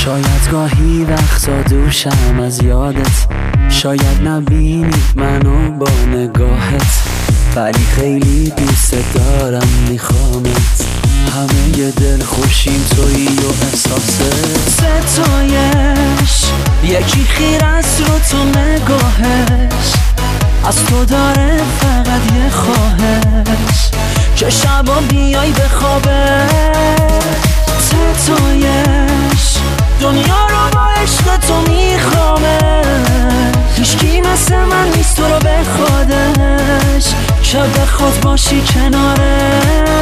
شاید گاهی وقتا دوشم از یادت، شاید نبینی منو با نگاهت، ولی خیلی دوست دارم میخوامت. همه ی دل خوشیم تویی و احساست ستایش، یکی خیر است رو تو نگاهش، از تو داره فقط یه خواهش که شبا بیای به خوابش. ستایش دنیا رو با عشق تو میخوامش، هیچکی مثل من نیست تو رو به خودش که بخواد باشی کناره.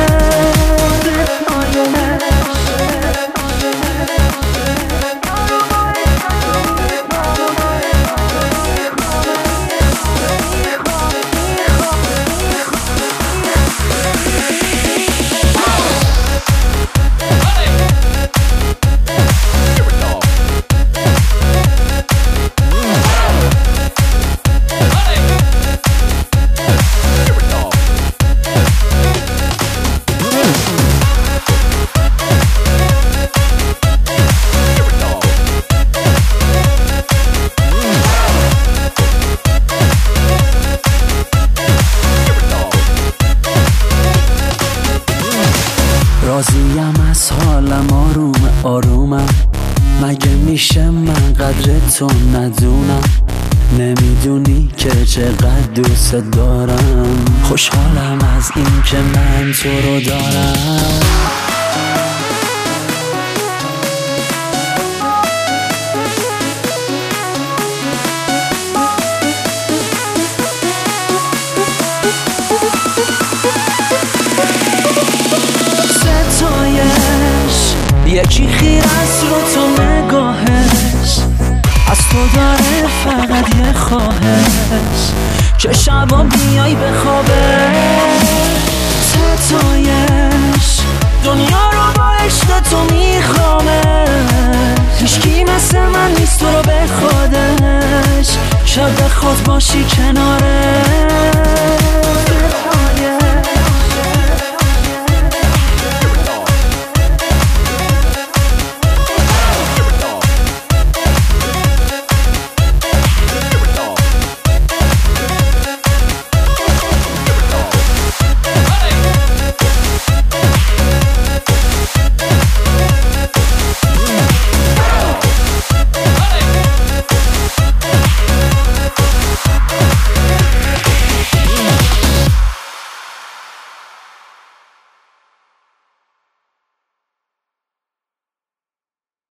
راضیم از حالم، آرومم، مگه میشه من قدر تو ندونم؟ نمیدونی که چقدر دوست دارم، خوشحالم از این که من تو رو دارم. یکی خیر است رو تو نگاهش، از تو داره فقط یه خواهش که شبا بیای به خوابش. ستایش دنیا رو با عشق تو میخوامه، هیچکی مثل من نیست تو رو به خودش که بخواد باشی کناره.